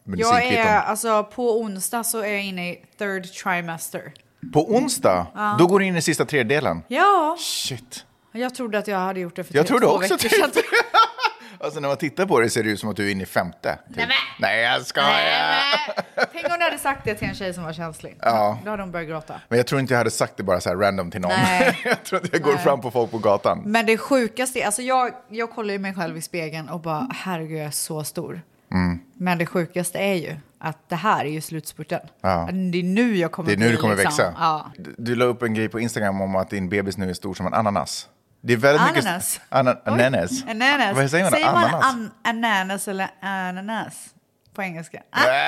Alltså på onsdag så är jag inne i third trimester. På onsdag? Ja. Då går du in i sista tredjedelen? Ja. Shit. Jag trodde att jag hade gjort det för jag 2 veckor sedan. Alltså när man tittar på det ser det ut som att du är inne i 5:e. Typ. Nej, jag skojar. Tänk om du hade sagt det till en tjej som var känslig. Ja. Då hade hon börjat gråta. Men jag tror inte jag hade sagt det bara så här random till någon. Jag tror att jag går fram på folk på gatan. Men det sjukaste är, alltså jag kollar ju mig själv i spegeln och bara, herregud, jag är så stor. Men det sjukaste är ju att det här är ju slutspurten. Ja. Det är nu jag kommer du kommer växa. Ja. Du la upp en grej på Instagram om att din bebis nu är stor som en ananas. Det är väldigt ananas. Mycket ananas. Ananas. Vad säger man? Säger ananas? man ananas eller ananas på engelska?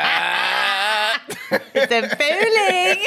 Liten fuling!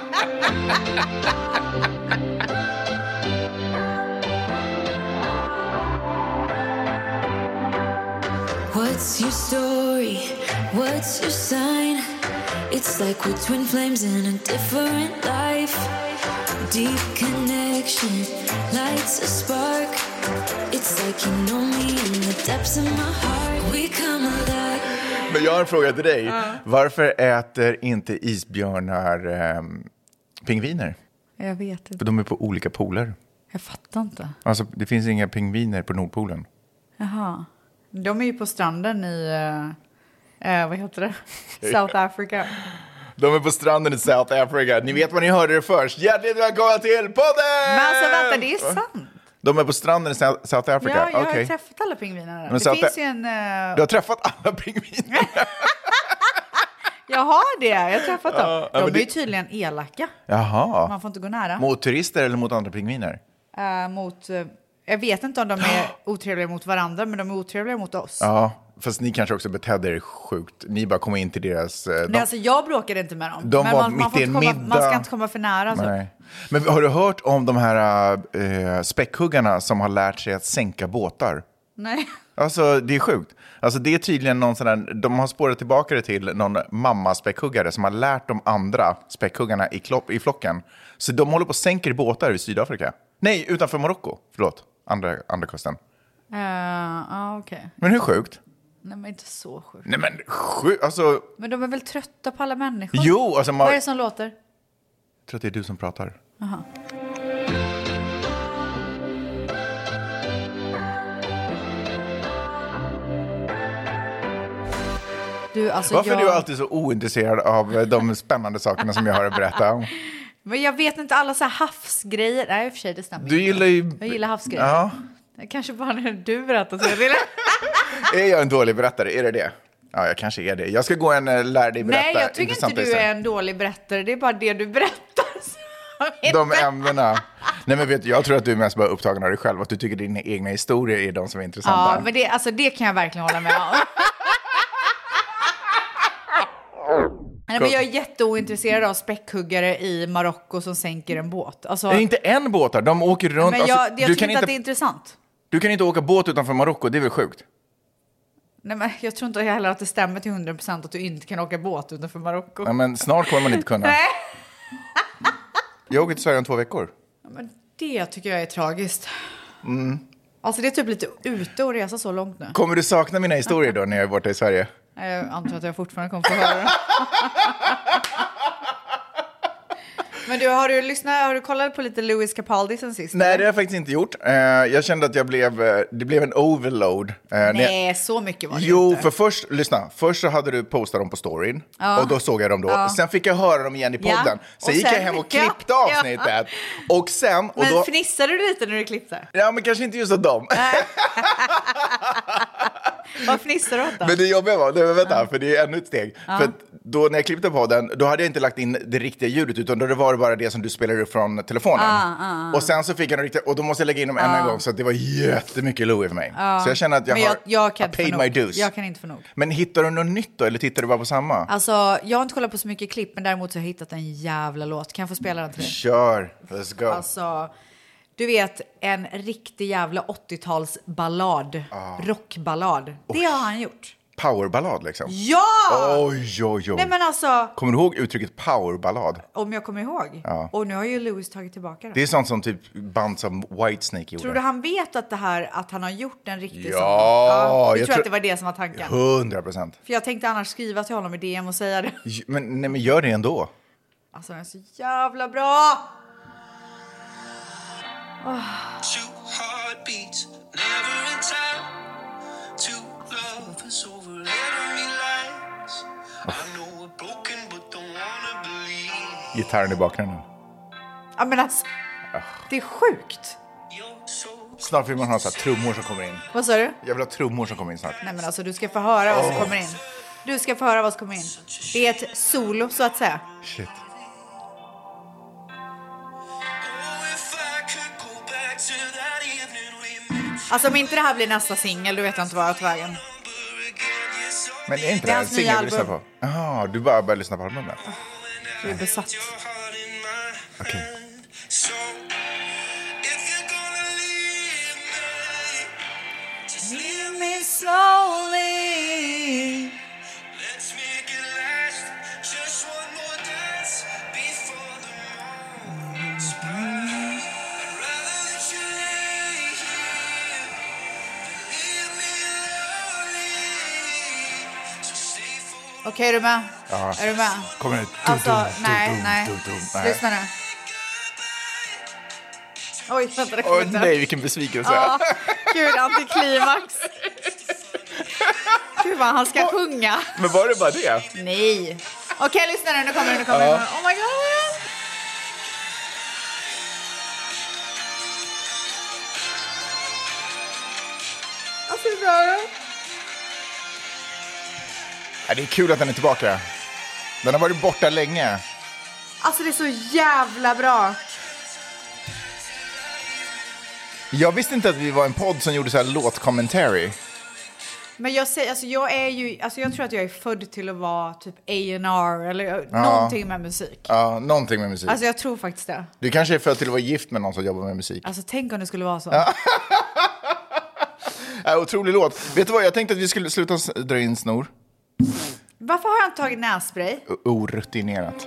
What's your story? What's your sign? It's like we're twin flames in a different life. Deep connection lights a spark. It's like you know me in the depths of my heart. We come alive. Men jag har en fråga till dig. Varför äter inte isbjörnar pingviner? Jag vet inte. För de är på olika poler. Jag fattar inte. Alltså det finns inga pingviner på Nordpolen. Jaha. De är ju på stranden i, vad heter det? South Africa. De är på stranden i South Africa. Ni vet vad ni hörde det först. Hjärtligt välkomna till podden! Men alltså vänta, det är sant. De är på stranden i South Africa? Ja, jag har träffat alla pingvinerna. Det finns ju en... Du har träffat alla pingviner? Jag har det, jag har träffat dem. De är ju tydligen elaka. Jaha. Man får inte gå nära. Mot turister eller mot andra pingviner? Jag vet inte om de är otrevliga mot varandra, men de är otrevliga mot oss. Ja, fast ni kanske också betedde er sjukt. Ni bara kom in till deras... Nej, alltså jag bråkade inte med dem. De men var mitt i en middag. Man ska inte komma för nära. Nej. Men har du hört om de här späckhuggarna som har lärt sig att sänka båtar? Nej. Alltså det är sjukt. Alltså det är tydligen någon sån där, de har spårat tillbaka det till någon mamma-späckhuggare som har lärt de andra späckhuggarna i flocken. Så de håller på och sänker båtar i Sydafrika. Nej, utanför Marocko. Förlåt, andra kusten. Okej. Men hur sjukt? Nej, men inte så sjukt. Nej, men sjukt, alltså... Men de är väl trötta på alla människor? Jo, alltså... Vad är det som låter? Jag tror att det är du som pratar. Aha. Varför är du alltid så ointresserad av de spännande sakerna som jag har att berätta om? Men jag vet inte alla så här havsgrejer. Nej, i och för sig, det stämmer. Du gillar ju... Jag gillar havsgrejer. Ja. Kanske bara när du berättar så jag vill. Är jag en dålig berättare? Är det? Ja, jag kanske är det. Jag ska gå en lär dig berätta. Nej, jag tycker inte du är en dålig berättare. Det är bara det du berättar. De ämnena. Nej, men vet du, jag tror att du är mest bara upptagen av dig själv. Att du tycker dina egna historier är de som är intressanta. Ja, men det kan jag verkligen hålla med om. Nej, men jag är jätteointresserad av späckhuggare i Marocko som sänker en båt. Alltså, det är inte en båt där, de åker runt. Men jag tycker inte att det är intressant. Du kan inte åka båt utanför Marocko, det är väl sjukt? Nej, men jag tror inte heller att det stämmer till 100% att du inte kan åka båt utanför Marocko. Nej, men snart kommer man inte kunna. Nej. Jag åker till Sverige om 2 veckor. Ja, men det tycker jag är tragiskt. Alltså det är typ lite ute och resa så långt nu. Kommer du sakna mina historier då när jag är borta i Sverige? Jag antar att jag fortfarande kommer få höra. Men du, har du kollat på lite Louis Capaldi sen sist? Nej, det har jag faktiskt inte gjort. Jag kände att det blev en overload. Nej, så mycket var det Jo, inte. för först så hade du postat dem på storyn. Ja. Och då såg jag dem då. Ja. Sen fick jag höra dem igen i podden. Ja. Sen gick jag hem och klippte avsnittet. Ja. Och sen... Och men fnissade du lite när du klippte? Ja, men kanske inte just av dem. Vad fnissar du åt då? Men det jobbiga var, vänta, för det är ännu ett steg. För då när jag klippte på den, då hade jag inte lagt in det riktiga ljudet, utan då var det bara det som du spelar upp från telefonen. Och sen så fick jag det riktiga, och då måste jag lägga in dem än en gång, så att det var jättemycket Louis för mig. Så jag känner att jag har paid my dues. Jag kan inte få nog. Men hittar du något nytt då, eller tittar du bara på samma? Alltså, jag har inte kollat på så mycket klipp, men däremot så har jag hittat en jävla låt. Kan jag få spela den till dig? Kör, let's go. Alltså... Du vet, en riktig jävla 80-talsballad. Rockballad. Det har han gjort. powerballad liksom. Ja! Oj. Nej, men alltså... Kommer du ihåg uttrycket powerballad? Om jag kommer ihåg. Ja. Och nu har ju Lewis tagit tillbaka det. Det är sånt som typ band som Whitesnake gjorde. Tror du han vet att att han har gjort en riktig sån? Ja, jag tror att det var det som var tanken. 100%. För jag tänkte annars skriva till honom i DM och säga det. Men gör det ändå. Alltså, den är så jävla bra! Oh. Gitarren i bakgrunden. Ja, men alltså, det är sjukt. Snart vill man ha så här trummor som kommer in. Vad sa du? Jag vill ha trummor som kommer in snart. Nej, men alltså, du ska få höra vad som kommer in. Du ska få höra vad som kommer in. Det är ett solo, så att säga. Shit. Alltså, om inte det här blir nästa singel, då vet jag inte vad jag tar vägen. Men är inte det här en singel du lyssnar på? Jaha, du bara börjar lyssna på albumet. Du är besatt. Okej. Leave me slowly. Okej, är du med? Ja. Är du med? Kommer ut. Alltså, nej. Lyssna nu. Oj, vänta, det kommer inte. Nej, vilken besvikelse. Ja, gud, antiklimax. Gud vad han ska sjunga. Men var det bara det? Nej. Okej, lyssna nu, nu kommer det. Oh my god. Alltså, hur bra är det? Ja, det är kul att den är tillbaka. Den har varit borta länge. Alltså, det är så jävla bra. Jag visste inte att vi var en podd som gjorde så här låtcommentary. Men jag säger, alltså jag tror att jag är född till att vara typ A&R eller någonting med musik. Ja, någonting med musik. Alltså jag tror faktiskt det. Du kanske är född till att vara gift med någon som jobbar med musik. Alltså tänk om det skulle vara så. Otrolig låt. Vet du vad, jag tänkte att vi skulle sluta dra in snor. Varför har jag inte tagit nässpray? Orutinerat.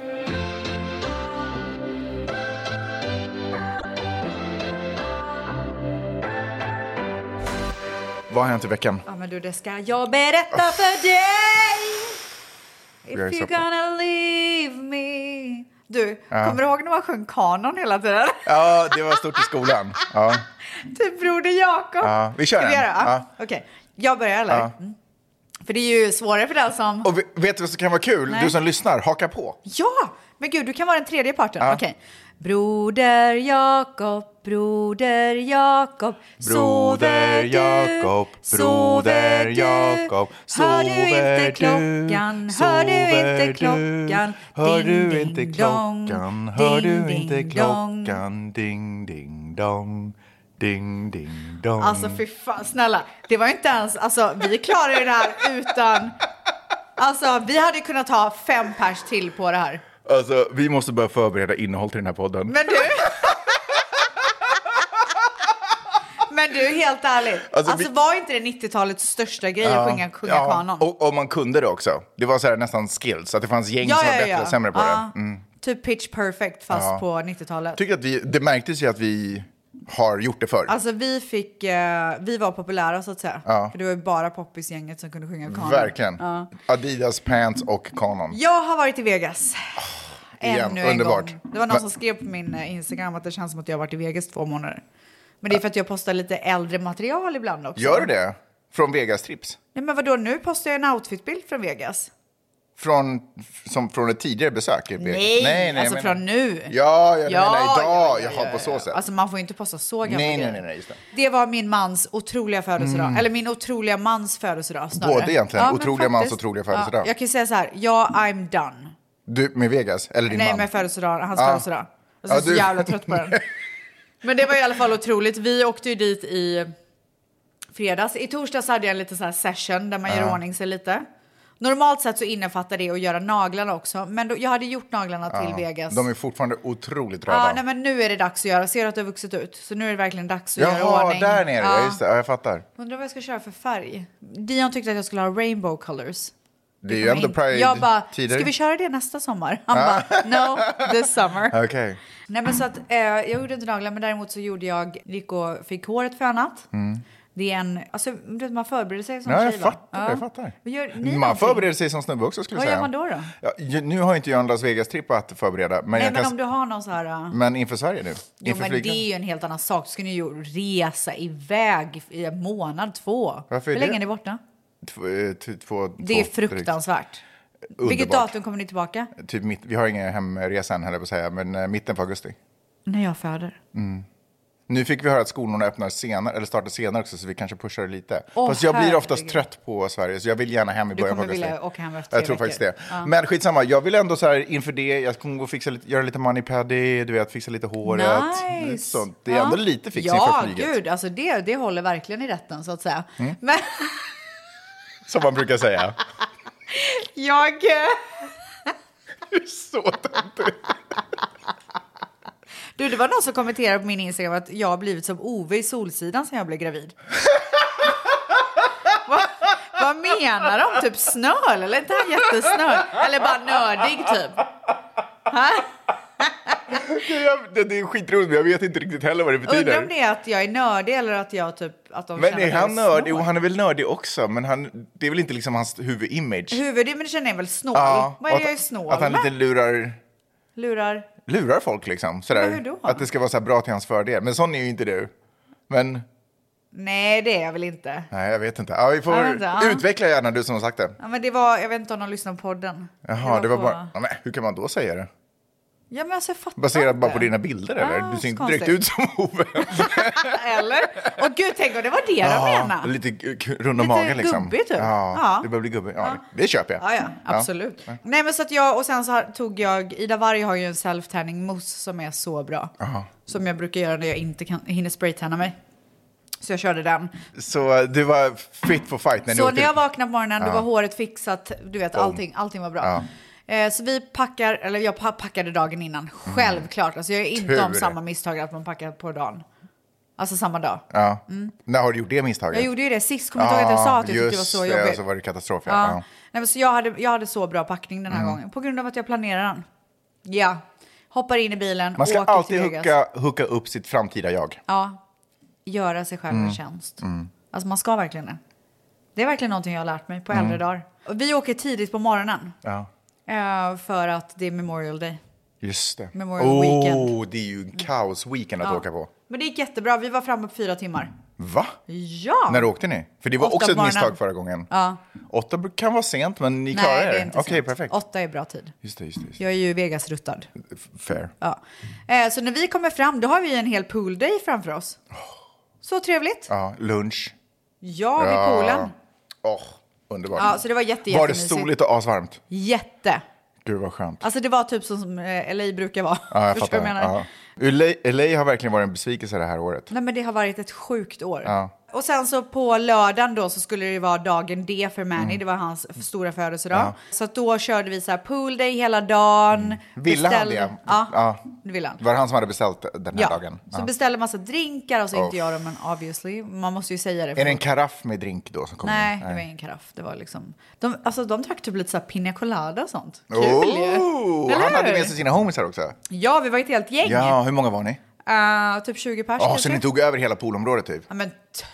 Vad har hänt i veckan? Ja, men du, det ska jag berätta för dig. If you're gonna leave me. Du, kommer du ihåg när man sjöng kanon hela tiden? Ja, det var stort i skolan. Ja. Typ Broder Jakob. Ja, vi kör den. Ja. Okej, jag börjar eller? Ja. För det är ju svårare för den som... Och vet du vad som kan vara kul? Nej. Du som lyssnar, haka på. Ja, men gud, du kan vara den tredje parten. Okej. Broder Jakob, broder Jakob, broder Jakob, broder Jakob, hör du inte klockan, hör du inte klockan, hör du inte klockan, hör du inte klockan, ding ding dong. Ding, ding, dong. Alltså fy fan, snälla. Det var inte ens, alltså vi klarade det här utan, alltså vi hade kunnat ha 5 pers till på det här. Alltså vi måste börja förbereda innehåll till den här podden. Men du, helt ärligt. Alltså var inte det 90-talets största grej att sjunga kanon? Och man kunde det också. Det var så här nästan skills, att det fanns gäng som var bättre och sämre på det. Typ Pitch Perfect fast på 90-talet. Tycker att det märktes ju att vi har gjort det förr. Alltså vi var populära så att säga. För det var ju bara poppisgänget som kunde sjunga kanon. Verkligen. Adidas pants och kanon. Jag har varit i Vegas. Ännu en underbart. gång. Det var någon som skrev på min Instagram att det känns som att jag har varit i Vegas 2 månader. Men det är för att jag postar lite äldre material ibland också. Gör du det? Från Vegas-trips? Nej, men vadå? Nu postar jag en outfitbild från Vegas. Från ett tidigare besök? Nej, alltså från nu. Ja, jag menar idag. Jag har på så sätt. Alltså man får inte posta så gamla Nej, just det. Det var min mans otroliga födelsedag. Eller min otroliga mans födelsedag snarare. Både egentligen. Otroliga mans otroliga födelsedag. Jag kan säga så här. I'm done. Du, med Vegas? Eller din man? Nej, med hans födelsedag. Jag är så jävla trött på den. Men det var i alla fall otroligt. Vi åkte ju dit i fredags. I torsdags hade jag en liten så här session där man gör ordning sig lite. Normalt sett så innefattar det att göra naglarna också. Men jag hade gjort naglarna till Vegas. De är fortfarande otroligt röda. Ja, nej, men nu är det dags att göra. Ser du att det har vuxit ut? Så nu är det verkligen dags att göra ordning. Jaha, där nere. Ja. Just det. Ja, jag fattar. Undrar vad jag ska köra för färg. Dion tyckte att jag skulle ha rainbow colors. Det är ju ändå Pride-tider. Jag bara, ska vi köra det nästa sommar? Han bara, no, this summer. Okej. Okay. Nej, men så att jag gjorde inte naglar, men däremot så gjorde gick och fick håret fönat. Det är man förbereder sig som tjej. Jag fattar. Man förbereder sig som snubbe också, skulle jag säga. Vad gör man då? Ja, nu har inte jag en Las Vegas-tripp att förbereda. Men om du har någon så här... Men inför Sverige nu? Jo, men det är ju en helt annan sak. Du ska ju resa iväg i en månad, 2. Varför Hur länge är ni borta? 2. Det är fruktansvärt. Underbart. Vilket datum kommer ni tillbaka? Typ vi har ingen hemresa än, höll på att säga, men mitten på augusti. När jag föder. Nu fick vi höra att skolorna öppnar senare, eller startar senare också, så vi kanske pushar det lite. Fast jag blir oftast trött på Sverige, så jag vill gärna hem i början på augusti. Du kommer vilja åka hem efter 3 Jag tror faktiskt det. Ja. Men skitsamma, jag vill ändå så här inför det, jag kommer gå fixa göra lite mani-pedi, du vet, fixa lite håret. Nice. Lite sånt. Det är ändå lite fix inför flyget. Ja, gud, alltså det håller verkligen i rätten, så att säga. Men... Som man brukar säga. Jag... Du är så töntig. Du, det var någon som kommenterade på min Instagram att jag har blivit som Ove i Solsidan sen jag blev gravid. Vad menar de? Typ snöl? Eller inte han jättesnöl? Eller bara nördig typ? Det är skitroligt, men jag vet inte riktigt heller vad det betyder. Undrar om det är att jag är nördig eller att jag typ... Att de men är han nördig? Jo, han är väl nördig också, men det är väl inte liksom hans huvudimage. Huvudimage är väl snål. Ja, vad är det jag är snål att han lite lurar folk liksom. Sådär. Hur då? Att det ska vara så här bra till hans fördel. Men sån är ju inte du. Men... Nej, det är jag väl inte. Nej, jag vet inte. Ja, vi får utveckla gärna, du som har sagt det. Ja, men det var... Jag vet inte om de lyssnar på podden. Jaha, det var bara... Ja, men hur kan man då säga det? Ja, men alltså, jag fattar baserat inte. Bara på dina bilder, eller? Du ser inte direkt ut som Ove. Eller? Och gud, tänk om det var det de menade. Lite runda magen liksom. Lite gubbig typ. Ja, det börjar bli gubbig. Ja, det köper jag. Ja, absolut. Ja. Nej, men så att och sen så tog jag, Ida Warg har ju en self-tanning mousse som är så bra. Som jag brukar göra när jag inte hinner spraytanna mig. Så jag körde den. Så du var fit for fight när du åkte? Så när jag vaknade på morgonen, då var håret fixat. Du vet, allting var bra. Så vi jag packade dagen innan. Självklart. Alltså jag är inte om samma misstag att man packar på dagen. Alltså samma dag. Ja. När har du gjort det misstaget? Jag gjorde ju det sist. Kommer inte ihåg att jag sa att jag tyckte det var så jobbigt. Så var det katastrof. Nej, men så jag hade så bra packning den här gången. På grund av att jag planerar den. Ja. Hoppar in i bilen. Man ska alltid hooka upp sitt framtida jag. Ja. Göra sig själv en tjänst. Alltså man ska verkligen det. Det är verkligen någonting jag har lärt mig på äldre dagar. Och vi åker tidigt på morgonen. Ja. För att det är Memorial Day. Just det. Memorial Weekend. Det är ju kaos weekend att åka på. Men det gick jättebra. Vi var framme på 4 timmar. Va? Ja. När åkte ni? För det var också ett misstag förra gången. Ja. 8 kan vara sent, men ni klarar det. Nej, det är inte Okej, perfekt. 8 är bra tid. Just det. Jag är ju Vegas-ruttad. Fair. Ja. Så när vi kommer fram, då har vi en hel pool day framför oss. Så trevligt. Ja, lunch. Ja, vid poolen. Underbart. Ja, så det var jättemysigt. Var det soligt och asvarmt? Jätte. Gud vad skönt. Alltså det var typ som LA brukar vara. Ja, jag fattar. LA har verkligen varit en besvikelse det här året. Nej, men det har varit ett sjukt år. Ja. Och sen så på lördagen då så skulle det vara dagen D för Manny. Det var hans stora födelsedag. Ja. Så att då körde vi så här pool day hela dagen. Ville han det? Ja, det ville han. Var det han som hade beställt den här dagen? Så beställde massa drinkar och så inte jag dem, men obviously. Man måste ju säga det. Är det en karaff med drink då som kom Nej, in? det var ingen karaff. Det var liksom... De drack typ lite så här pina colada och sånt. Kul ju. Han hade med sig sina homies här också. Ja, vi var ett helt gäng. Ja, hur många var ni? Typ 20 pers. Så ni tog över hela poolområdet typ? Ja, men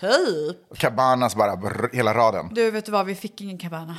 typ. Cabanas bara, hela raden. Du, vet du vad? Vi fick ingen cabana.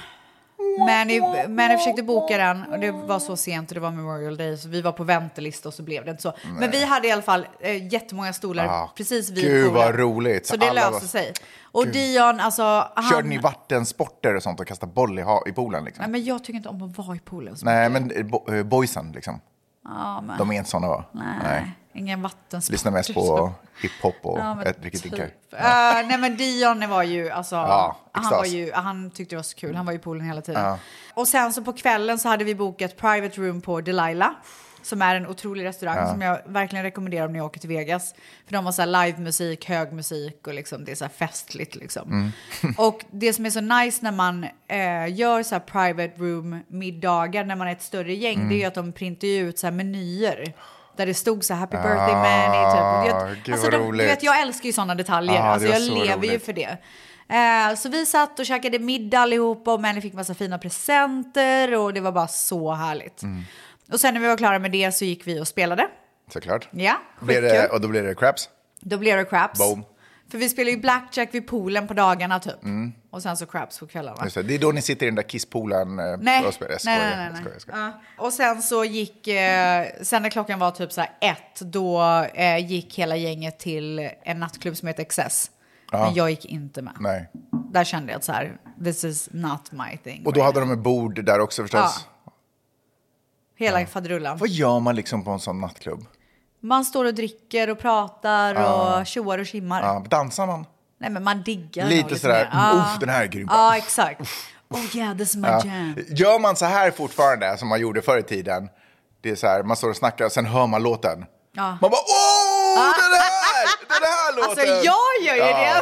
Men jag försökte boka den och det var så sent och det var Memorial Day så vi var på väntelista och så blev det inte så. Nej. Men vi hade i alla fall jättemånga stolar precis vid poolen. Gud vad roligt. Så det löste sig. Och Dion, alltså... Körde ni vattensporter och sånt och kastade boll i poolen liksom? Nej, men jag tycker inte om att vara i poolen. Nej, men boysen liksom. Men... De är inte såna va? Nej. Ingen vattensport. Lyssna mest på hiphop och riktigt drinkar. Nej, men Dion var ju, alltså, han tyckte det var så kul. Han var ju i poolen hela tiden. Och sen så på kvällen så hade vi bokat private room på Delilah. som är en otrolig restaurang som jag verkligen rekommenderar om ni åker till Vegas. För de har så här livemusik, hög musik och liksom, det är så här festligt liksom. Och det som är så nice när man gör så här private room middagar när man är ett större gäng, det är ju att de printar ut så här menyer. Där det stod så här, happy birthday Manny. Typ. Alltså du vet, jag älskar ju sådana detaljer. Alltså jag lever roligt. Ju för det. Så vi satt och käkade middag allihopa och Manny fick massa fina presenter och det var bara så härligt. Och sen när vi var klara med det så gick vi och spelade. Såklart. Ja, och då blir det craps? Då blir det craps. Boom. För vi spelar ju blackjack vid poolen på dagarna typ. Och sen så craps på kvällarna. Just det är då ni sitter i den där kisspoolen och spelar. Nej. Ja. Och sen så gick, sen när klockan var typ så här 1, då gick hela gänget till en nattklubb som heter Excess. Men jag gick inte med. Nej. Där kände jag att så här, this is not my thing. Och då hade de ett bord där också förstås? Ja. Hela faderullan. Vad gör man liksom på en sån nattklubb? Man står och dricker och pratar och tjoar och kimmar. Ja, dansar man? Nej, men man diggar. Lite sådär, den här är grym. Ja, exakt. Oh yeah, this is my jam. Gör man så här fortfarande som man gjorde förr i tiden? Det är så här, man står och snackar och sen hör man låten. Ja. Man bara, den här låten! Alltså jag gör ju det.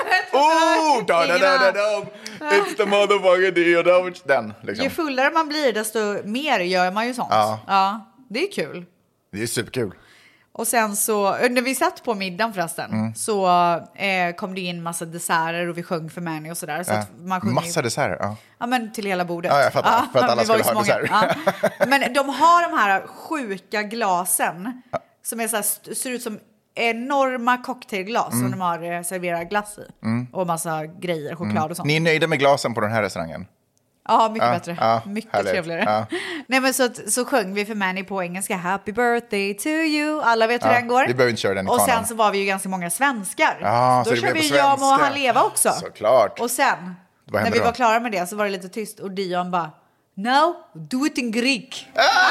It's the motherfucker den, liksom. Ju fullare man blir, desto mer gör man ju sånt. Ja, det är kul. Det är superkul. Och sen så, när vi satt på middagen förresten, så kom det in massa desserter och vi sjöng för Manny och sådär. Så att man massa desserter? Ja, men till hela bordet. Ja, jag fattar. För att alla skulle ha dessert. Men de har de här sjuka glasen som är så här, ser ut som enorma cocktailglas som de har serverat glass i. Och massa grejer, choklad och sånt. Ni är nöjda med glasen på den här restaurangen? Ja, mycket bättre. Mycket härligt. Trevligare. Nej, men så sjöng vi för Manny på engelska. Happy birthday to you. Alla vet hur den går. Vi behöver inte köra den i och kanon. sen så var vi ju ganska många svenskar. Då kör vi Jag må han leva också. Såklart. Och sen, när vi var klara med det så var det lite tyst. Och Dion bara, no, do it in Greek.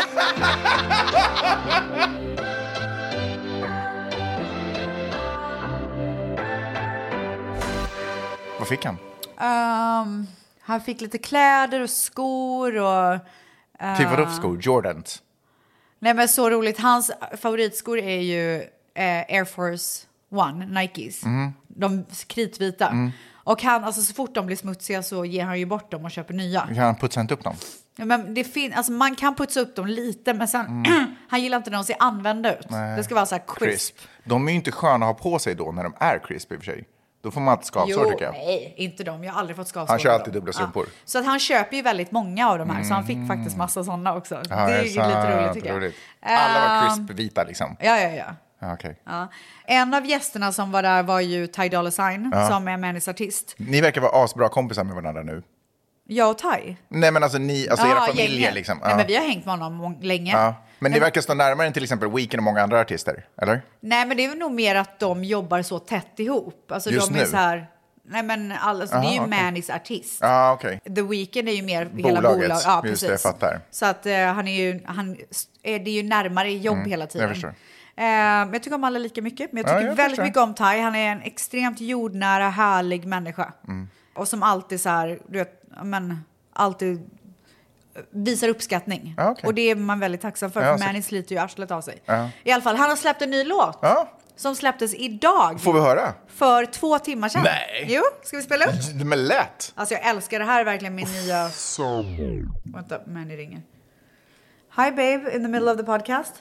Vad fick han? Han fick lite kläder och skor och... Typ vadå för skor? Jordans? Nej, men så roligt. Hans favoritskor är ju Air Force One, Nikes. De kritvita. Och han, alltså så fort de blir smutsiga så ger han ju bort dem och köper nya. Kan han putsa inte upp dem? Ja, men alltså man kan putsa upp dem lite, men sen han gillar inte när de ser använda ut. Nej. Det ska vara så här crisp. De är ju inte sköna att ha på sig då när de är crisp i och för sig. Då får man inte skavsår, tycker jag. Nej, inte de. Jag har aldrig fått skavsår. Han kör alltid dubbla strumpor. Ja. Så att han köper ju väldigt många av de här. Så han fick faktiskt massa sådana också. Ja, det är lite roligt, tycker jag. Alla var crisp-vita liksom. Ja. Okay. Ja. En av gästerna som var där var ju Ty Dolla Sign, som är Mannys artist. Ni verkar vara asbra kompisar med varandra nu. Jag och Ty? Nej, men alltså era familjer liksom. Nej, men vi har hängt med honom länge. Ja. Men ni verkar stå närmare än till exempel Weeknd och många andra artister, eller? Nej, men det är nog mer att de jobbar så tätt ihop. Alltså just de nu? är så här... Nej, men alltså, det är ju Mannys artist. Okay. The Weeknd är ju mer bolaget. Hela bolag. Ja, just precis. det, jag fattar. Så att det är ju närmare jobb hela tiden. Jag förstår. Jag tycker om alla lika mycket. Men jag tycker väldigt mycket om Ty. Han är en extremt jordnära, härlig människa. Och som alltid så här, du vet, men alltid visar uppskattning. Okay. Och det är man väldigt tacksam för Manny sliter ju arslet av sig. I alla fall, han har släppt en ny låt. Som släpptes idag. Får vi höra? För 2 timmar sedan. Nej. Jo, ska vi spela upp? Det är lätt. Alltså jag älskar det här, verkligen min nya... Vänta, Manny ringer. Hi babe, in the middle of the podcast.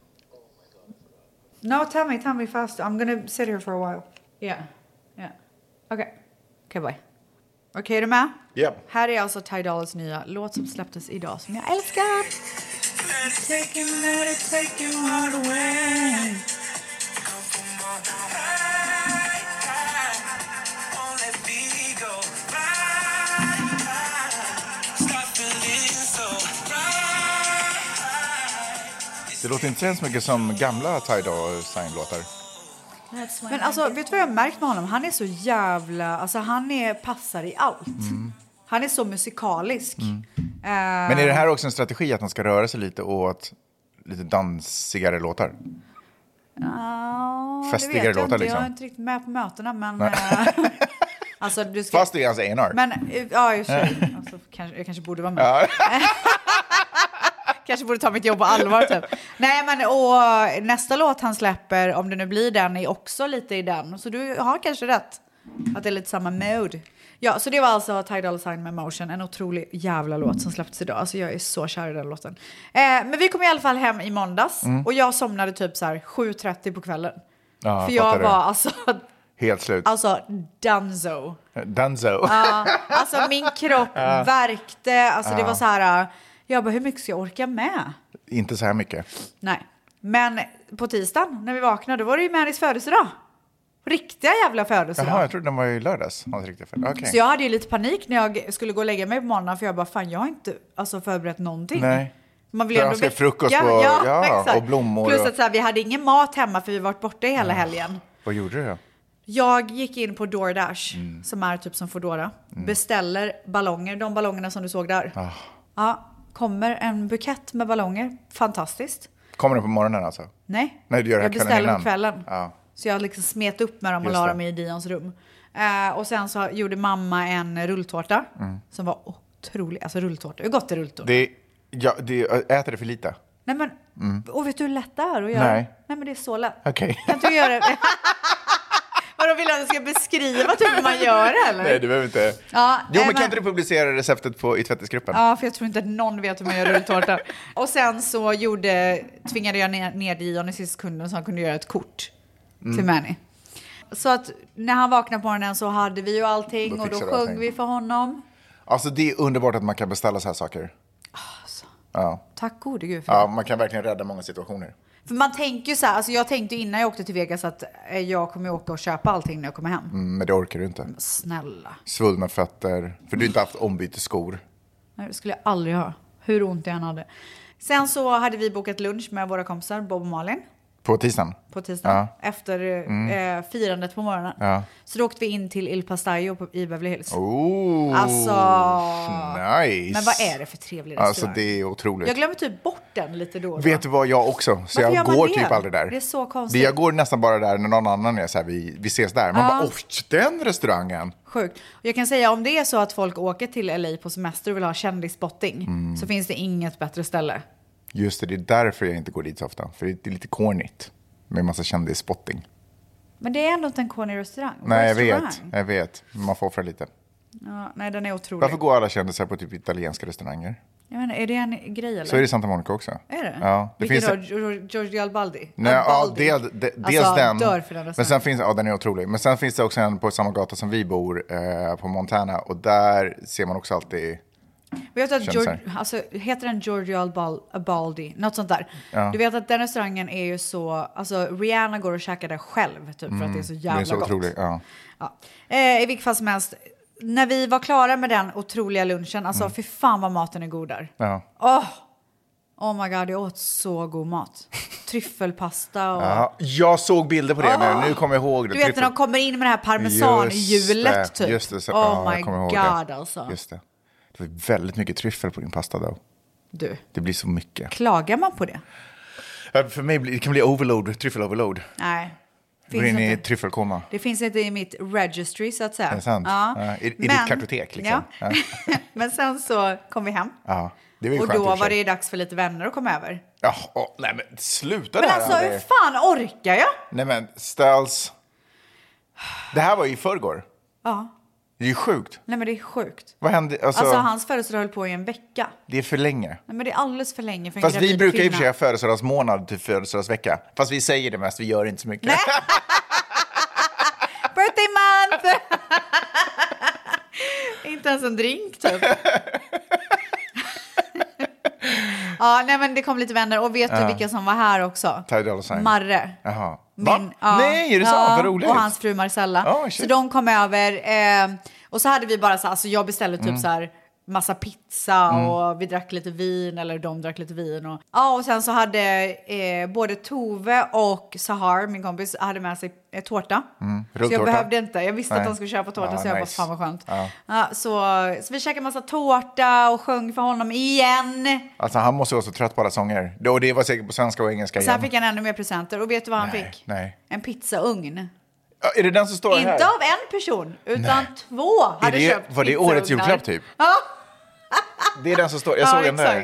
No, tell me fast. I'm gonna sit here for a while. Yeah. Okay, bye. Okej, är du med? Yep. Här är alltså Ty Dollas nya låt som släpptes idag som jag älskar. Take you all the way. Det låter inte så mycket som gamla Ty Dolla Sign-låtar. Men alltså, vet du vad jag har märkt med honom? Han är så jävla... Alltså han passar i allt. Han är så musikalisk. Men är det här också en strategi att han ska röra sig lite åt lite dansigare låtar? Festigare låtar liksom? Jag är inte riktigt med på mötena, men... alltså, du ska... Fast det är hans A&R. Men, ja, alltså, jag kanske borde vara med. Kanske borde ta mitt jobb på allvar typ. Nej men och nästa låt han släpper, om det nu blir den, är också lite i den. Så du har kanske rätt. Att det är lite samma mode. Ja, så det var alltså Ty Dolla $ign med Emotion. En otrolig jävla låt som släpptes idag. Alltså jag är så kär i den låten. Men vi kom i alla fall hem i måndags. Och jag somnade typ så här 7:30 på kvällen. Ja, för jag var alltså... Helt slut. Alltså, dunzo. Dunzo. Alltså min kropp värkte. Alltså det var så här... Jag bara, hur mycket ska jag orka med? Inte så här mycket. Nej. Men på tisdagen när vi vaknade, då var det ju Mannys födelsedag. Riktiga jävla födelsedag. Jaha, jag trodde den var i lördags. Okay. Så jag hade ju lite panik när jag skulle gå och lägga mig på morgonen. För jag bara, fan jag har inte förberett någonting. Nej. Man vill ju ändå väcka. Frukost och blommor. Plus att så här, vi hade ingen mat hemma för vi varit borta hela helgen. Vad gjorde du då? Jag gick in på DoorDash, som är typ som Foodora. Beställer ballonger, de ballongerna som du såg där. Ja, kommer en bukett med ballonger. Fantastiskt. Kommer den på morgonen alltså? Nej, du gör jag beställer på kvällen. Ja. Så jag liksom smet upp med dem och la dem i Dions rum. Och sen så gjorde mamma en rulltårta som var otrolig. Alltså rulltårta. Hur gott är rulltårta? Äter det för lite? Nej men, och vet du hur lätt det är att göra? Nej men det är så lätt. Okej. Kan du göra det? Vadå, vill att jag ska beskriva typ hur man gör det eller? Nej, du behöver inte. Ja, men kan inte du publicera receptet i tvättisgruppen? Ja, för jag tror inte att någon vet hur man gör rulltårta. Och sen så tvingade jag ner Dion i sista sekunden så han kunde göra ett kort till Manny. Så att när han vaknade på morgonen så hade vi ju allting och då sjöng vi för honom. Alltså det är underbart att man kan beställa så här saker. Alltså. Ja. Tack gode Gud för det. Ja, man kan verkligen rädda många situationer. För man tänker ju så här, alltså jag tänkte innan jag åkte till Vegas att jag kommer åka och köpa allting när jag kommer hem. Men det orkar du inte. Men snälla. Svullna fötter, för du har inte haft ombyte skor. Nej, det skulle jag aldrig ha. Hur ont jag än hade. Sen så hade vi bokat lunch med våra kompisar, Bob och Malin. På tisdagen? På tisdagen. Ja. Efter firandet på morgonen. Ja. Så då åkte vi in till Il Pastaio i Beverly Hills. Alltså, nice. Men vad är det för trevlig restaurang? Alltså det är otroligt. Jag glömmer typ bort den lite då. Vet du vad, jag också. Så jag går typ aldrig där. Det är så konstigt. Jag går nästan bara där när någon annan är så här, vi ses där. Man bara, den restaurangen. Sjukt. Jag kan säga, om det är så att folk åker till LA på semester och vill ha kändisspotting så finns det inget bättre ställe. Just det är därför jag inte går dit så ofta. För det är lite cornigt med en massa kändisspotting. Men det är ändå inte en corny restaurang. Nej, jag vet. Man får offra lite. Ja, nej, den är otrolig. Varför går alla kändisar på typ italienska restauranger? Jag menar, är det en grej eller? Så är det i Santa Monica också. Är det? Ja. Vilket då? Giorgio Albaldi? Nej, dels alltså, den. Dör för den men sen finns, den är otrolig. Men sen finns det också en på samma gata som vi bor på Montana. Och där ser man också alltid... Vet att heter den Giorgio Albaldi? Något sånt där. Ja. Du vet att den restaurangen är ju så... Alltså Rihanna går och käkar där själv typ, för att det är så jävla gott. Det är så otroligt, ja. I vilket fall som helst, när vi var klara med den otroliga lunchen, alltså för fan vad maten är god där. Ja. Oh my god, jag åt så god mat. Tryffelpasta och... Ja, jag såg bilder på det nu kommer jag ihåg det. Du vet när de kommer in med det här parmesanhjulet typ. Just det, så, oh my god alltså. Just det. Det var väldigt mycket tryffel på din pasta då. Du. Det blir så mycket. Klagar man på det? För mig det kan bli overload, tryffel-overload. Nej. Går in i tryffelkoma. Det finns inte i mitt registry så att säga. Det är sant. Ja. I ditt kartotek liksom. Ja. Men sen så kom vi hem. Ja. Det var ju och då var det dags för lite vänner att komma över. Ja, nej men sluta men där. Men alltså hur fan orkar jag? Nej men ställs. Det här var ju i förrgår. Ja. Det är ju sjukt. Nej men det är sjukt. Vad hände? Alltså hans födelsedag höll på i en vecka. Det är för länge. Nej men det är alldeles för länge för en fast gravid vi brukar kvinna. I och för sig ha födelsedagsmånad till födelsedagsvecka. Fast vi säger det mest, vi gör inte så mycket. Nej. Birthday month! Inte ens en drink typ. Ja, nej men det kom lite vänner. Och vet du vilka som var här också? Ty Dolla $ign. Marre. Jaha. Nej, är det sant? Vad roligt. Och hans fru Marcella. Så de kom över. Och så hade vi bara så alltså jag beställde typ så här massa pizza och vi drack lite vin, eller de drack lite vin. Och sen så hade både Tove och Sahar, min kompis, hade med sig tårta. Så jag behövde inte. Jag visste att de skulle köpa tårta, så jag bara, fan vad skönt. Så vi käkade massa tårta och sjöng för honom igen. Alltså han måste vara så trött på alla sånger. Och det var säkert på svenska och engelska igen. Så här fick han ännu mer presenter. Och vet du vad han fick? Nej. En pizzaugn. Är det den som står inte här? Inte av en person, utan två hade köpt var det årets julklapp typ? Ja. Det är den som står, jag såg den där.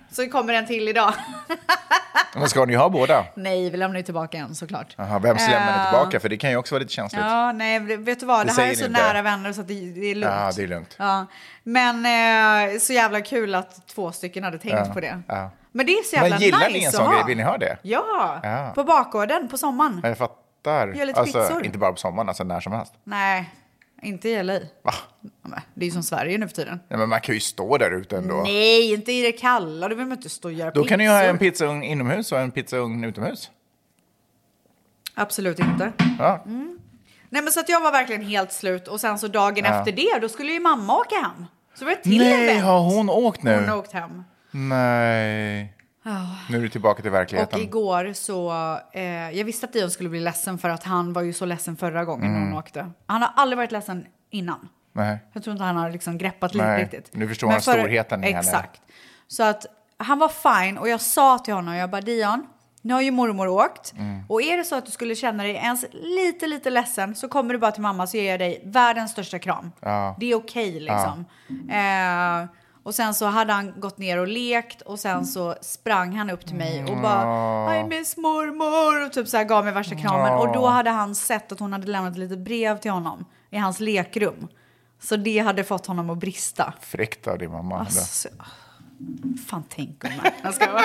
Så kommer en till idag. Men ska ni ha båda? Nej, vi lämnar ju tillbaka en såklart. Aha, vem lämnar ni tillbaka? För det kan ju också vara lite känsligt. Ja, nej, vet du vad? Det här är så inte nära vänner så att det är lugnt. Ja, det är lugnt. Ja. Men så jävla kul att 2 stycken hade tänkt på det. Ja. Men det är så jävla Men gillar nice ni en sån grej? Vill ni ha det? Ja, på bakgården på sommaren. Jag fattar. Gör lite pizzor. Inte bara på sommaren, alltså när som helst. Nej, inte i LA. Va? Det är ju som Sverige nu för tiden. Nej, men man kan ju stå där ute ändå. Nej, inte i det kalla. Du vill inte stå och göra pizzor. Då kan ni ju ha en pizzaugn inomhus och en pizzaugn utomhus. Absolut inte. Ja. Nej, men så att jag var verkligen helt slut. Och sen så dagen efter det, då skulle ju mamma åka hem. Så var det till Nej, event. har hon åkt nu? Hon har åkt hem. Nej. Nu är du tillbaka till verkligheten. Och igår så, jag visste att Dion skulle bli ledsen för att han var ju så ledsen förra gången hon åkte. Han har aldrig varit ledsen innan. Nej. Jag tror inte han har liksom greppat lite riktigt. Nu förstår han storheten i henne. Exakt. Så att han var fine och jag sa till honom, jag bara Dion, nu har ju mormor åkt. Och är det så att du skulle känna dig ens lite ledsen så kommer du bara till mamma så ger jag dig världens största kram. Ja. Det är okej liksom. Och sen så hade han gått ner och lekt och sen så sprang han upp till mig och bara I miss mormor och typ så här gav mig värsta kramen. Och då hade han sett att hon hade lämnat ett litet brev till honom i hans lekrum. Så det hade fått honom att brista. Fräckt av din mamma. Alltså, fan tänk om mig. Jag ska vara.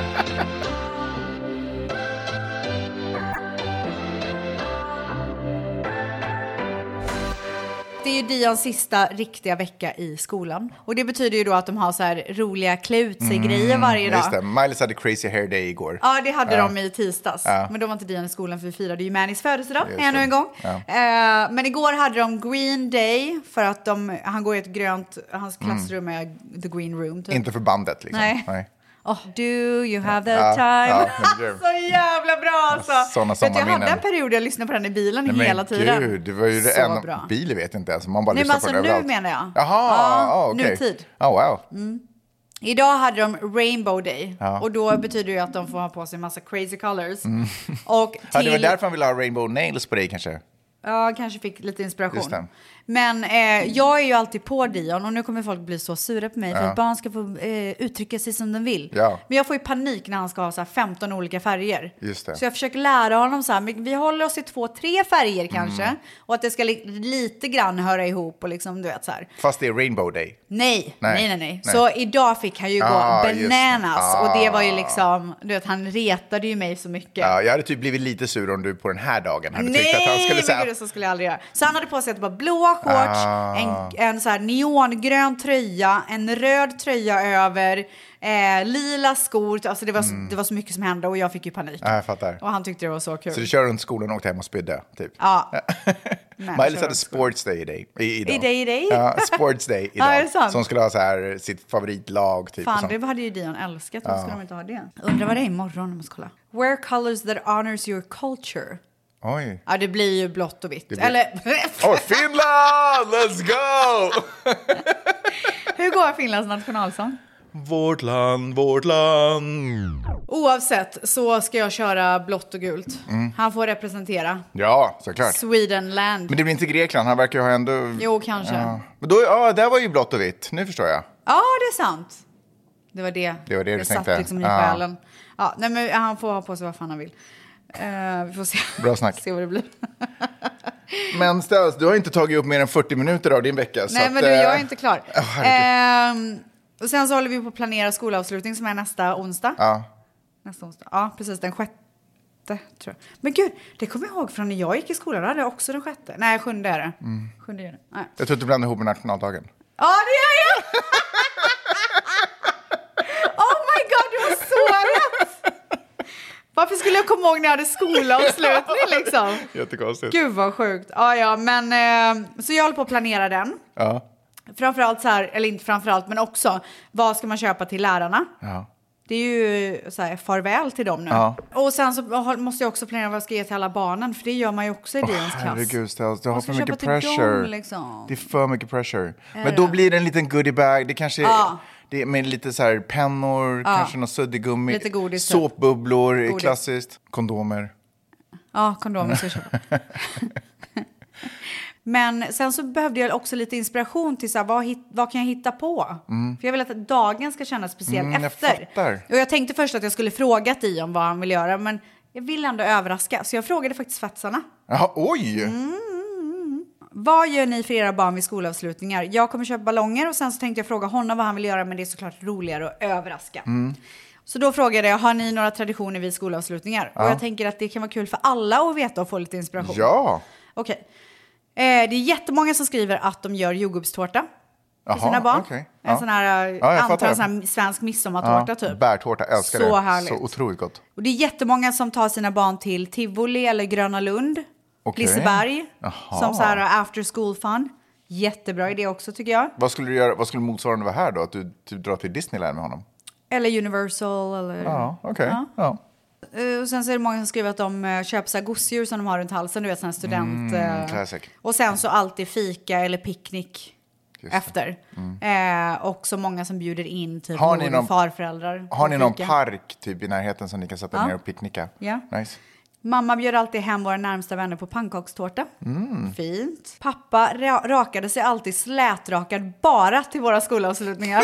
Det är ju Dions sista riktiga vecka i skolan. Och det betyder ju då att de har så här roliga klä ut sig grejer varje dag. Just det. Miley's hade crazy hair day igår. Ja, det hade de i tisdags. Men då var inte Dion i skolan för vi firade ju Mannys födelsedag ännu en gång. Ja. Men igår hade de Green Day för att han går i ett grönt, hans klassrum är the green room. Typ. Inte för bandet liksom. Nej. Oh, do you have the time? Så jävla bra alltså. Såna jag hade en period jag lyssnade på den i bilen hela tiden. Gud, det var ju så det enda bra. Bil vet inte ens. Man bara nej, lyssnar men på alltså det nu överallt. menar jag. Jaha, okej. Nutid. Oh, wow. Idag hade de Rainbow Day. Och då betyder det ju att de får ha på sig en massa crazy colors. Och Ja, det var därför han ville ha rainbow nails på dig kanske. Ja, kanske fick lite inspiration. Just det. Men jag är ju alltid på Dion och nu kommer folk bli så sura på mig för att barn ska få uttrycka sig som de vill. Ja. Men jag får ju panik när han ska ha så här 15 olika färger. Just det. Så jag försöker lära honom så här, men vi håller oss i 2-3 färger kanske. Och att det ska lite grann höra ihop och liksom, du vet så här. Fast det är rainbow day. Nej. Så idag fick han ju gå bananas. Och det var ju liksom, du vet, han retade ju mig så mycket. Ja, jag hade typ blivit lite sur om du på den här dagen hade tyckt att han skulle säga... Nej, så skulle jag aldrig göra. Så han hade på sig att det var blåa shorts, en så här neongrön tröja, en röd tröja över, lila skor. Alltså det var så mycket som hände och jag fick ju panik. Ja, jag fattar. Och han tyckte det var så kul. Så du kör runt skolan och åkte hem och spydde, typ? Ja. Miley hade sports day idag. Idag? Ja, sports day idag. Ja, är det sant? Som skulle ha så här sitt favoritlag, typ. Fan, det hade ju Dion älskat. Då skulle de inte ha det. Undrar vad det är imorgon, jag måste kolla. Wear colors that honors your culture. Oj. Ja, det blir ju blått och vitt. Eller... Finland! Let's go! Hur går Finlands nationalsång? Vårt land, vårt land. Oavsett så ska jag köra blått och gult. Han får representera. Ja, såklart. Swedenland. Men det blir inte Grekland, han verkar ju ha ändå... Jo, kanske. Ja. Men då, där var ju blått och vitt, nu förstår jag. Ja, det är sant. Det var det du tänkte. satt liksom i själen. Ja, nej, men han får ha på sig vad fan han vill. Vi får se. Bra snack. Se vad det blir. Men Stels, du har inte tagit upp mer än 40 minuter av din vecka. Nej, så men jag är inte klar. Herregud. Och sen så håller vi på att planera skolavslutning som är nästa onsdag. Ja. Nästa onsdag. Ja, precis, den 6, tror jag. Men gud, det kommer jag ihåg från när jag gick i skolan. Då hade jag också den 6. Nej, 7 är det. 7 är det. Nej. Jag tror att du blandar ihop med nationaldagen. Ja, det gör jag! Oh my god, du har så rätt! Varför skulle jag komma ihåg när jag hade skolavslutning liksom? Jättekonstigt. Gud vad sjukt. Ja, men så jag håller på att planera den. Ja. Framförallt så här, eller inte framförallt, men också vad ska man köpa till lärarna? Ja. Det är ju så här, farväl till dem nu. Ja. Och sen så måste jag också planera vad jag ska ge till alla barnen, för det gör man ju också i Dions klass. Herregud, Stels, du har för mycket dem, pressure. liksom. Det är för mycket pressure. Men då blir det en liten goodiebag. Det kanske det är med lite så här pennor, kanske något suddigummi. Lite godis. Såpbubblor, klassiskt. Kondomer. Ja, kondomer ska jag köpa. Men sen så behövde jag också lite inspiration till så här, vad kan jag hitta på? För jag vill att dagen ska kännas speciell efter. Och jag tänkte först att jag skulle fråga dig om vad han vill göra, men jag vill ändå överraska. Så jag frågade faktiskt fatsarna. Jaha, oj! Vad gör ni för era barn vid skolavslutningar? Jag kommer köpa ballonger och sen så tänkte jag fråga honom vad han vill göra, men det är såklart roligare att överraska. Så då frågade jag, har ni några traditioner vid skolavslutningar? Och jag tänker att det kan vara kul för alla att veta och få lite inspiration. Ja! Okej. Det är jättemånga som skriver att de gör jordgubbstårta för sina barn. Okay. En sån här, antar en sån här svensk midsommartårta typ. Bärtårta, älskar så det. Härligt. Så otroligt gott. Och det är jättemånga som tar sina barn till Tivoli eller Gröna Lund. Liseberg. Som så här after school fun. Jättebra idé också tycker jag. Vad skulle du göra? Vad skulle motsvarande vara här då? Att du typ drar till Disneyland med honom? Eller Universal eller... Ja, okej. Ja. Och sen så är det många som skriver att de köper så här gosedjur som de har runt halsen. Du vet, sån här student... Classic. Och sen så alltid fika eller picknick efter. Och så många som bjuder in typ farföräldrar. Har ni någon park typ i närheten som ni kan sätta ner och picknicka? Ja. Nice. Mamma bjöd alltid hem våra närmsta vänner på pannkakstårta. Fint. Pappa rakade sig alltid slätrakad bara till våra skolavslutningar.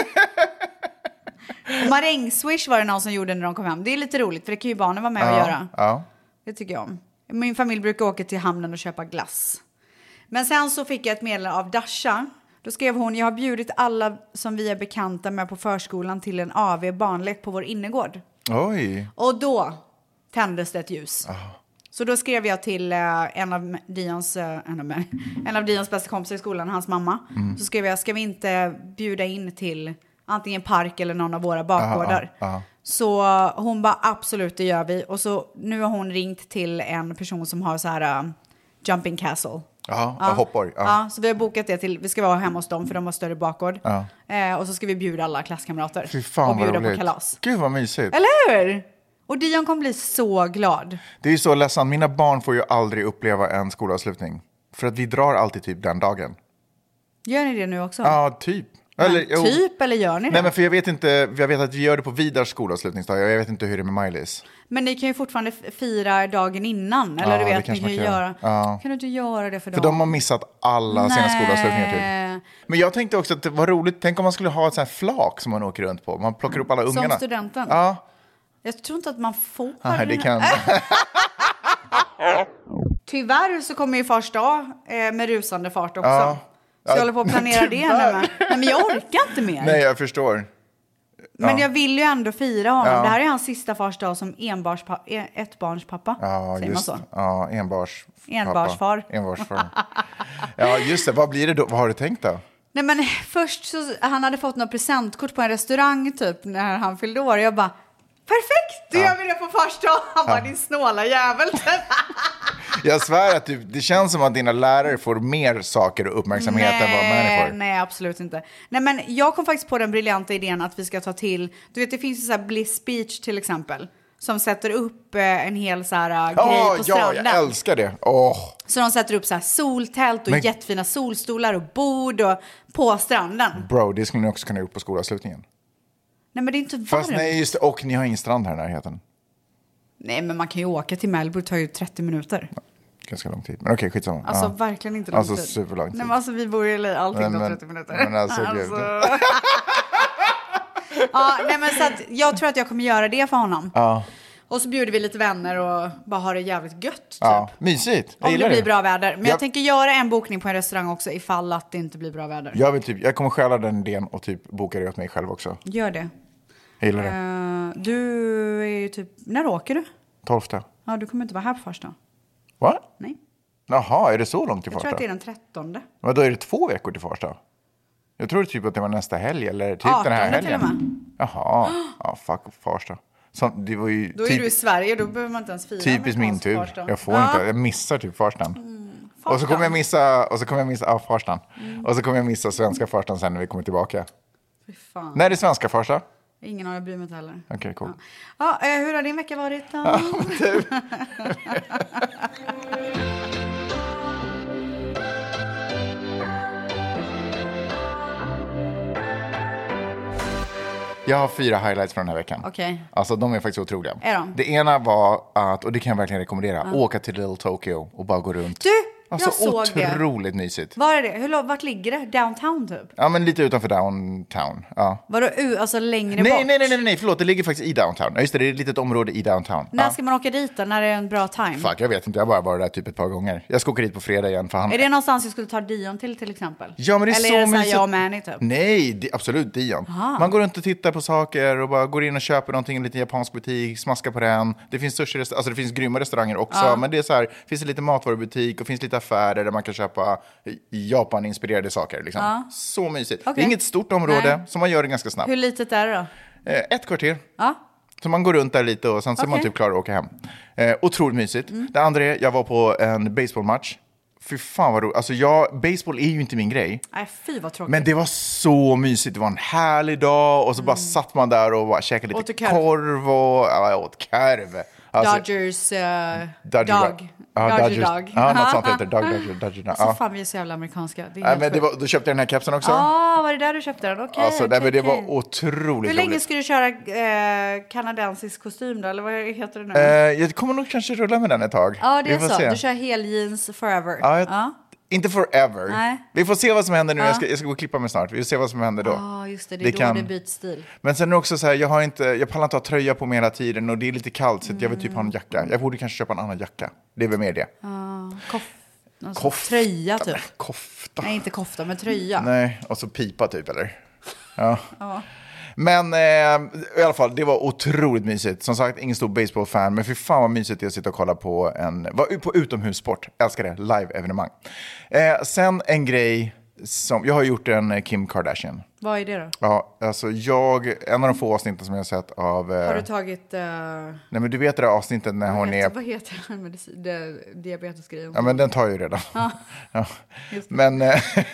Marängswish var det någon som gjorde när de kom hem. Det är lite roligt för det kan ju barnen vara med och göra. Ja. Det tycker jag om. Min familj brukar åka till hamnen och köpa glass. Men sen så fick jag ett meddelande av Dasha. Då skrev hon, jag har bjudit alla som vi är bekanta med på förskolan till en AV barnlek på vår innergård. Oj. Och då tändes det ett ljus. Så då skrev jag till en av Dions bästa kompisar i skolan, hans mamma. Så skrev jag, ska vi inte bjuda in till antingen park eller någon av våra bakgårdar? Så hon bara, absolut det gör vi. Och så nu har hon ringt till en person som har så här jumping castle. Hoppborg. Ja, så vi har bokat det till, vi ska vara hemma hos dem för de har större bakgård. Och så ska vi bjuda alla klasskamrater. Fy fan, och bjuda vad roligt. på kalas. Gud vad mysigt. Eller hur? Och Dion kommer bli så glad. Det är ju så ledsamt. Mina barn får ju aldrig uppleva en skolavslutning. För att vi drar alltid typ den dagen. Gör ni det nu också? Ja, typ. Eller gör ni det? Nej, men för jag vet inte. Jag vet att vi gör det på Vidars skolavslutningsdag. Jag vet inte hur det är med Miley's. Men ni kan ju fortfarande fira dagen innan. Eller du vet, ni kan ju göra. Kan du inte göra det för dem? För de har missat alla sina skolavslutningar typ. Men jag tänkte också att det var roligt. Tänk om man skulle ha ett sånt här flak som man åker runt på. Man plockar upp alla ungarna. Som studenten? Ja. Jag tror inte att man får. Nej, det kan. Tyvärr så kommer ju fars dag med rusande fart också. Så jag håller på att planera det nu med. Nej, men jag orkar inte mer. Nej, jag förstår. Men jag vill ju ändå fira honom. Det här är hans sista fars dag som ettbarnspappa. Ja, säger man så? Ja, enbarsfar. Ja, just det. Vad blir det då? Vad har du tänkt då? Nej, men först så han hade fått något presentkort på en restaurang typ när han fyllde år. Jag bara, perfekt, du gör vi det på fars dag. Han bara, din snåla jävel. Jag svär att det känns som att dina lärare får mer saker och uppmärksamhet än vad människor får. Nej, absolut inte. Nej, men jag kom faktiskt på den briljanta idén att vi ska ta till, du vet det finns ju så här Bliss Beach till exempel, som sätter upp en hel så här grej på stranden. Ja, jag älskar det. Så de sätter upp så här soltält och jättefina solstolar och bord och på stranden. Bro, det skulle ni också kunna göra på skolavslutningen. Nej, men det är inte varmt. Fast nej, just det. Och ni har ingen strand här i närheten. Nej, men man kan ju åka till Malibu, det tar ju 30 minuter. Ganska lång tid. Men okej, skitsamma. Alltså verkligen inte lång tid. Alltså superlång tid. Nej, men alltså vi bor i LA, allting tar 30 minuter. Men alltså. Nej, men så att jag tror att jag kommer göra det för honom. Ja. Och så bjuder vi lite vänner och bara har det jävligt gött typ. Ja, mysigt. Om det blir bra väder. Men jag tänker göra en bokning på en restaurang också ifall att det inte blir bra väder. Jag kommer stjäla den idén och typ boka det åt mig själv också. Gör det. Jag gillar det. Du är ju typ, när åker du? 12:e. Ja, du kommer inte vara här på första. What? Nej. Jaha, är det så långt till Jag första? tror att det är den 13:e. Men då är det 2 veckor till första. Jag tror typ att det var nästa helg eller typ 18:e den här helgen. till och med. Jaha, ja fuck första. Så det var ju då är du i Sverige, då behöver man inte ens fira. Typiskt min tur. Farsdag. Jag får inte, jag missar typ farsdagen. Och så kommer jag missa farsdagen. Och så kommer jag missa svenska farsdagen sen när vi kommer tillbaka. Fy fan. När är det svenska farsdag? Ingen har jag bryr mig inte heller. Okej, cool. Ja, hur har din vecka varit då? Ja, typ. Jag har 4 highlights från den här veckan. Okej. Alltså de är faktiskt otroliga. Är de? Det ena var att, och det kan jag verkligen rekommendera, åka till Little Tokyo och bara gå runt. Du, Alltså otroligt mysigt. Var är det? Vart ligger det? Downtown typ? Ja, men lite utanför downtown. Ja. Vadå, alltså längre bort? Nej, förlåt. Det ligger faktiskt i downtown. Just det är ett litet område i downtown. När ska man åka dit då? När det är en bra time? Fuck, jag vet inte. Jag har bara varit där typ ett par gånger. Jag ska åka dit på fredag igen. För Är det någonstans jag skulle ta Dion till exempel? Ja, men det är eller så är det mysigt. jag och Manny typ? Nej, absolut Dion. Man går runt och tittar på saker och bara går in och köper någonting i en liten japansk butik, smaskar på den. Det finns alltså det finns grymma restauranger också, men det är så här, finns det lite matvarubutik och finns lite affärer där man kan köpa Japan-inspirerade saker liksom. Så mysigt. Det är inget stort område, så man gör det ganska snabbt. Hur litet är det då? 1 kvarter. Så man går runt där lite och sen så är man typ klar att åka hem. Otroligt mysigt. Det andra är, jag var på en baseballmatch. Fy fan vad roligt. Alltså baseball är ju inte min grej. Nej, fy vad tråkigt. Men det var så mysigt. Det var en härlig dag och så bara satt man där och bara käkade lite korv och jag åt korv. Alltså, Dodgers Dodger dog. Dodgers. Ja, något sånt heter Dodger. Alltså fan, vi är så jävla amerikanska. Men då köpte jag den här kepsen också. Var det där du köpte den? Okej. Alltså, men det var otroligt Hur länge roligt. ska du köra kanadensisk kostym då? Eller vad heter det nu? Jag kommer nog kanske rulla med den ett tag. Ja, det är så. Du kör heljeans forever. Inte forever. Nej. Vi får se vad som händer nu. Jag ska gå och klippa mig snart. Vi får se vad som händer då. Ja, just det. Det är då det byter stil. Men sen är det också så här, jag pallar inte ha tröja på mig hela tiden och det är lite kallt så jag vill typ ha en jacka. Jag borde kanske köpa en annan jacka. Det är väl mer det. Tröja typ. Kofta. Nej, inte kofta, men tröja. Nej, och så pipa typ, eller? Ja. Men i alla fall, det var otroligt mysigt. Som sagt, ingen stor baseballfan, men för fan vad mysigt det är att sitta och kolla på på utomhussport. Älskar det, live-evenemang. Sen en grej som, jag har gjort en Kim Kardashian. Vad är det då? Ja, alltså en av de få avsnitten som jag har sett av... Har du tagit... Nej, men du vet det där avsnittet när hon är... Vad heter den diabetesgrejen? Ja, men den tar ju redan. Ja. Just det. Men...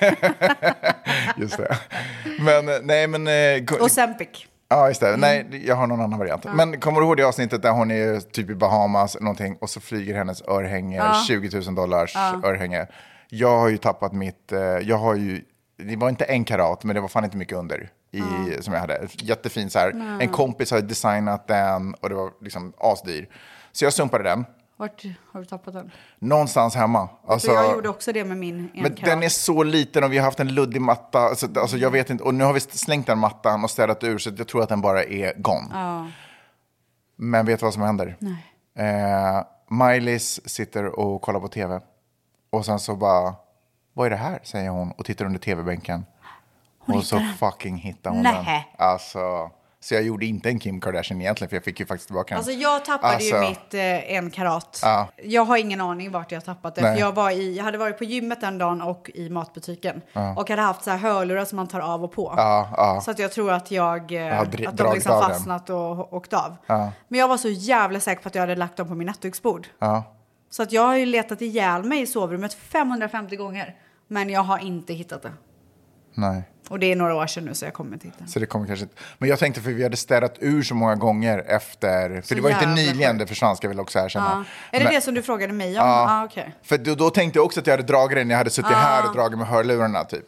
just det. Men, nej, men... Ozempic. Ja, just det. Nej, jag har någon annan variant. Men kommer du ihåg det avsnittet där hon är typ i Bahamas eller någonting och så flyger hennes örhänge, $20,000 örhänge. Jag har ju tappat mitt... det var inte 1 karat, men det var fan inte mycket under som jag hade. Jättefin så här. En kompis hade designat den och det var liksom asdyr. Så jag sumpade den. Vart har du tappat den? Någonstans hemma. Alltså, jag gjorde också det med min 1 karat. Den är så liten och vi har haft en luddig matta. Alltså jag vet inte. Och nu har vi slängt den mattan och städat ur så jag tror att den bara är gone. Men vet du vad som händer? Nej. Miley's sitter och kollar på tv. Och sen så bara, vad är det här? Säger hon och tittar under tv-bänken. Och så fucking hittar hon den. Alltså, så jag gjorde inte en Kim Kardashian egentligen, för jag fick ju faktiskt tillbaka den. Alltså jag tappade ju mitt 1 karat. Jag har ingen aning vart jag tappat det. För jag hade varit på gymmet den dagen och i matbutiken. Och hade haft så här hörlurar som man tar av och på. Så att jag tror att att de liksom fastnat och åkt av. Men jag var så jävla säker på att jag hade lagt dem på min nattduksbord. Så att jag har ju letat ihjäl mig i sovrummet 550 gånger. Men jag har inte hittat det. Nej. Och det är några år sedan nu så jag kommer inte hitta det. Så det kommer kanske inte. Men jag tänkte, för vi hade städat ur så många gånger efter. För det var inte nyligen det försvann, ska jag väl också erkänna. Är det det som du frågade mig om? Okay. För då tänkte jag också att jag hade dragit den. Jag hade suttit här och dragit med hörlurarna typ.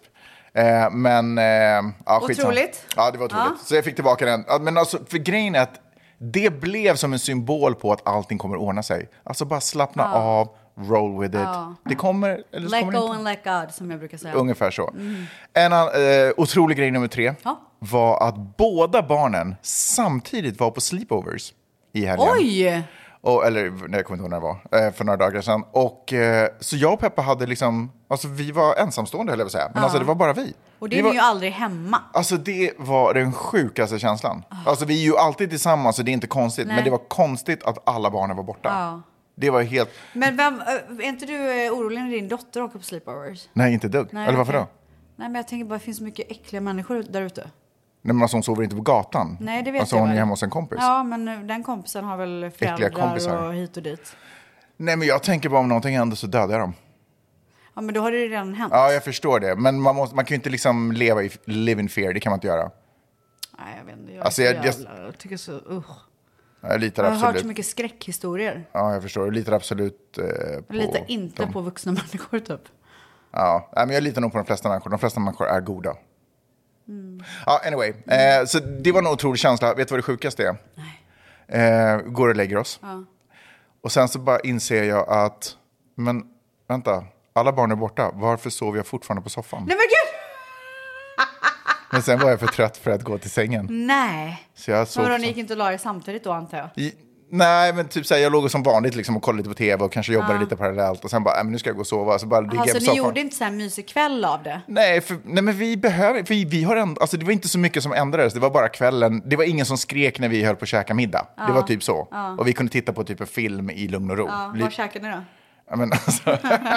Otroligt. Ja, det var otroligt. Så jag fick tillbaka den. Men alltså, för grejen är att det blev som en symbol på att allting kommer ordna sig. Alltså bara slappna av, roll with it. Det kommer, eller så let kommer det go inte. and let God, som jag brukar säga. Ungefär så. En otrolig grej nummer 3 var att båda barnen samtidigt var på sleepovers i helgen. Oj! Eller, nej, jag kommer inte ihåg när det var, för några dagar sedan. Och så jag och Peppa hade liksom, alltså vi var ensamstående, höll jag vill säga. Men alltså det var bara vi. Och det är ni ju aldrig hemma. Alltså det var den sjukaste känslan. Alltså vi är ju alltid tillsammans så det är inte konstigt. Nej. Men det var konstigt att alla barnen var borta. Det var helt... Men är inte du orolig när din dotter åker på sleepovers? Nej, inte dugg. Eller varför då? Nej, men jag tänker bara det finns så mycket äckliga människor där ute. Nej, men alltså hon sover inte på gatan. Nej, det vet alltså, jag hon är väl. hemma hos en kompis. Ja, men den kompisen har väl föräldrar och hit och dit. Nej, men jag tänker bara om någonting händer så dödar jag dem. Ja, men då har det ju redan hänt. Ja, jag förstår det. Men man kan ju inte liksom live in fear. Det kan man inte göra. Nej, jag vet inte. Jag tycker så... Jag litar har absolut. hört så mycket skräckhistorier. Ja, jag förstår. Jag litar absolut på... Jag litar inte på vuxna människor, typ. Ja, men jag litar nog på de flesta människor. De flesta människor är goda. Ja, anyway. Så det var en otrolig känsla. Vet du vad det sjukaste är? Nej. Går och lägger oss. Och sen så bara inser jag att... Men vänta. alla barn är borta. Varför sover jag fortfarande på soffan? Nej men gud! Men sen var jag för trött för att gå till sängen. Nej. Så jag sov. Men ni gick inte och la er samtidigt då, antar jag? Nej, men typ såhär, jag låg som vanligt liksom och kollade lite på tv och kanske jobbade lite parallellt. Och sen bara, men nu ska jag gå och sova. Så bara ligga på soffan. Så ni gjorde inte så här mysig kväll av det? Nej, men vi har ändå, alltså det var inte så mycket som ändrades. Det var bara kvällen. Det var ingen som skrek när vi höll på att käka middag. Det var typ så. Och vi kunde titta på typ en film i lugn och ro. Vad käkade ni då? Ja, men alltså...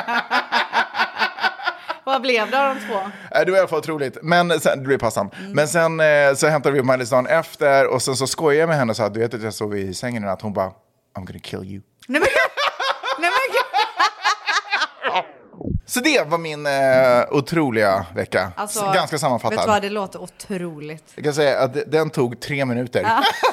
Vad blev det av de två? Det var i alla fall otroligt. Men sen, det blev passan. Men sen så hämtade vi upp Miley dagen efter. Och sen så skojade jag med henne och sa, du vet att jag sov i sängen att hon bara, I'm gonna kill you. Nej men Så det var min otroliga vecka. Alltså, ganska sammanfattad. Vet du vad, det låter otroligt. Jag kan säga att den tog 3 minuter.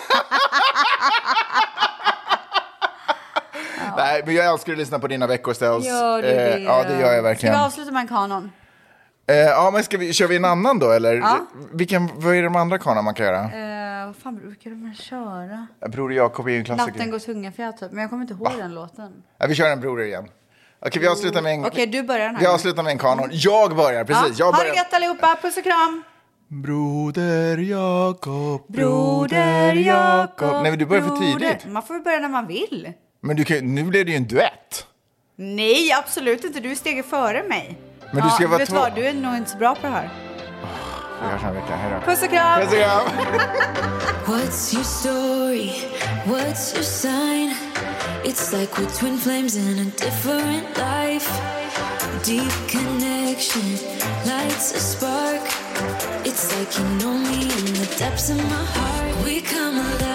Nej, men jag älskar att lyssna på dina veckostäls. Gör du det? Ja, det gör jag verkligen. Ska vi avsluta med en kanon? Ja, men kör vi en annan då, eller? Ja. Vad är de andra kanon man kan göra? Vad fan brukar man köra? Broder Jakob är ju en klassiker. Natten går tunga för jag typ, men jag kommer inte ihåg den låten. Ja, vi kör en broder igen. Okej, vi avslutar med en... Okej, du börjar den här. Vi avslutar med en kanon. Jag börjar, precis. Ja. Ha det gött allihopa, puss och kram. Broder Jakob, broder Jakob. Nej, men du börjar för tidigt. Man får börja när man vill. Men nu blev det ju en duett. Nej, absolut inte. Du är steget före mig. Men du ska vara vet vad, du är nog inte så bra på det här. Vi hörs en vecka. Hej då. Puss och kram. Puss och kram. What's your story? What's your sign? It's like we're twin flames in a different life. Deep connection lights a spark. It's like you know me in the depths of my heart. We come alive.